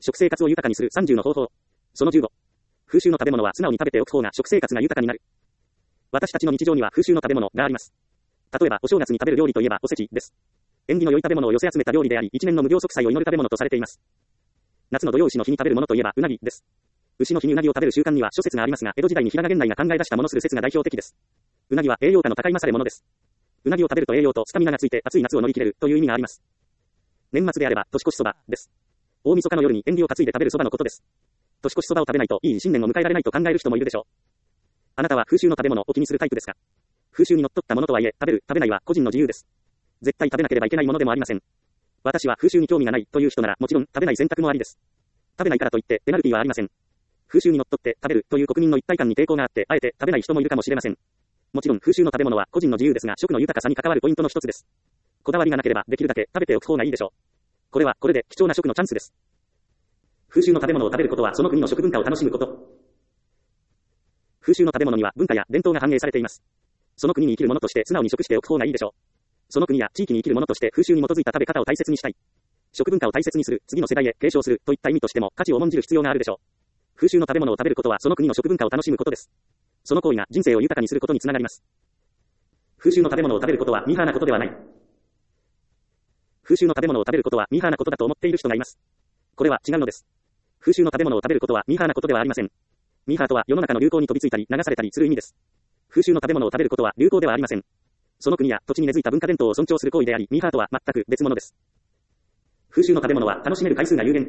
食生活を豊かにする30の方法。その15。風習の食べ物は素直に食べておく方が食生活が豊かになる。私たちの日常には風習の食べ物があります。例えば、お正月に食べる料理といえばおせちです。縁起の良い食べ物を寄せ集めた料理であり、一年の無病息災を祈る食べ物とされています。夏の土用牛の日に食べるものといえばうなぎです。牛の日にうなぎを食べる習慣には諸説がありますが、江戸時代に平賀源内が考え出したものする説が代表的です。うなぎは栄養価の高い勝れ物です。うなぎを食べると栄養とスタミナがついて暑い夏を乗り切れるという意味があります。年末であれば年越しそばです。大晦日の夜に縁起を担いで食べるそばのことです。年越しそばを食べないといい新年を迎えられないと考える人もいるでしょう。あなたは風習の食べ物を気にするタイプですか？風習にのっとったものとはいえ、食べる、食べないは個人の自由です。絶対食べなければいけないものでもありません。私は風習に興味がないという人ならもちろん食べない選択もありです。食べないからといってペナルティはありません。風習にのっとって食べるという国民の一体感に抵抗があって、あえて食べない人もいるかもしれません。もちろん風習の食べ物は個人の自由ですが、食の豊かさに関わるポイントの一つです。こだわりがなければできるだけ食べておく方がいいでしょう。これはこれで貴重な食のチャンスです。風習の食べ物を食べることはその国の食文化を楽しむこと。風習の食べ物には文化や伝統が反映されています。その国に生きる者として素直に食しておく方がいいでしょう。その国や地域に生きる者として風習に基づいた食べ方を大切にしたい。食文化を大切にする、次の世代へ継承するといった意味としても価値を重んじる必要があるでしょう。風習の食べ物を食べることはその国の食文化を楽しむことです。その行為が人生を豊かにすることにつながります。風習の食べ物を食べることはミーハーなことではない。風習の食べ物を食べることはミーハーなことだと思っている人がいます。これは違うのです。風習の食べ物を食べることはミーハーなことではありません。ミーハーとは世の中の流行に飛びついたり流されたりする意味です。風習の食べ物を食べることは流行ではありません。その国や土地に根付いた文化伝統を尊重する行為であり、ミーハーとは全く別物です。風習の食べ物は楽しめる回数が有限。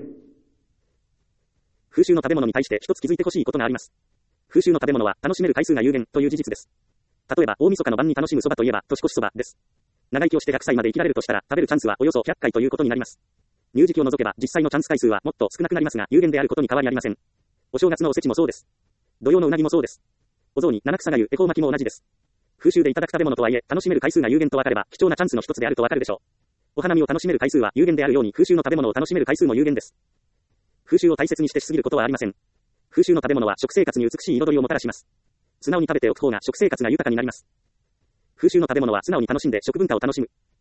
風習の食べ物に対して一つ気づいてほしいことがあります。風習の食べ物は楽しめる回数が有限という事実です。例えば大晦日の晩に楽しむそばといえば年越しそばです。長生きをして100歳まで生きられるとしたら食べるチャンスはおよそ100回ということになります。乳時期を除けば実際のチャンス回数はもっと少なくなりますが有限であることに変わりありません。お正月のおせちもそうです。土曜のうなぎもそうです。お雑煮、七草がゆ、恵方巻きも同じです。風習でいただく食べ物とはいえ楽しめる回数が有限と分かれば貴重なチャンスの一つであると分かるでしょう。お花見を楽しめる回数は有限であるように風習の食べ物を楽しめる回数も有限です。風習を大切にしてしすぎることはありません。風習の食べ物は食生活に美しい彩りをもたらします。素直に食べておく方が食生活が豊かになります。風習の食べ物は素直に楽しんで食文化を楽しむ。